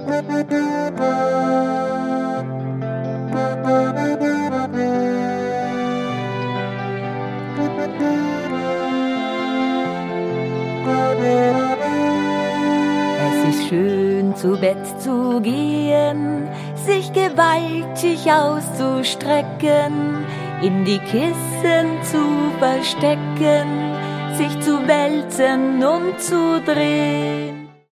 Es ist schön, zu Bett zu gehen, sich gewaltig auszustrecken, in die Kissen zu verstecken, sich zu wälzen und zu drehen.